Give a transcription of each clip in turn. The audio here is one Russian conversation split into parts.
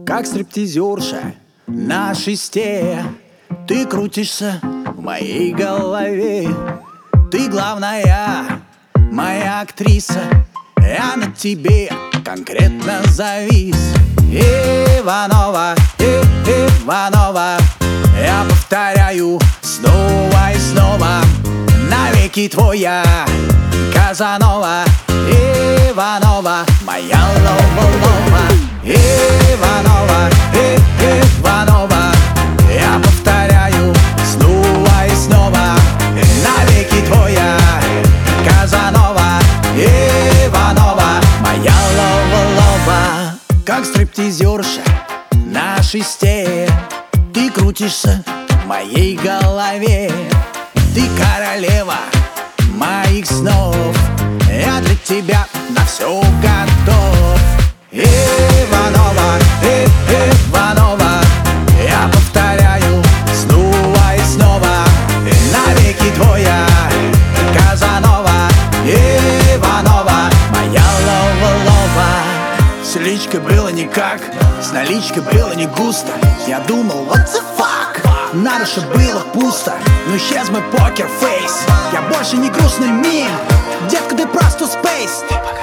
Как стриптизерша на шесте, ты крутишься в моей голове. Ты главная, моя актриса, я на тебе конкретно завис. Иванова, Иванова, я повторяю снова и снова, навеки твоя Казанова. Иванова, моя лова-лова. Иванова, Иванова, я повторяю снова и снова, навеки твоя Казанова. Иванова, моя лова-лова. Как стриптизерша на шесте, ты крутишься в моей голове. Ты королева моих снов, я для тебя на все готов. Иванова, Иванова, я повторяю снова и снова, навеки твоя Казанова. Иванова, моя лова-лова. С личкой было никак, с наличкой было не густо. Я думал, what the fuck, надо, чтоб было пусто. Но исчез мой покер-фейс, я больше не грустный мим. Детка, ты просто спейс.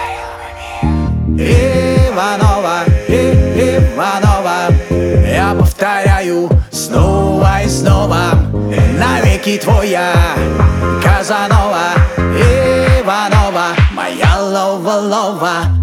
Иванова, Иванова, я повторяю снова и снова, навеки твоя Казанова. Иванова, моя лова-лова.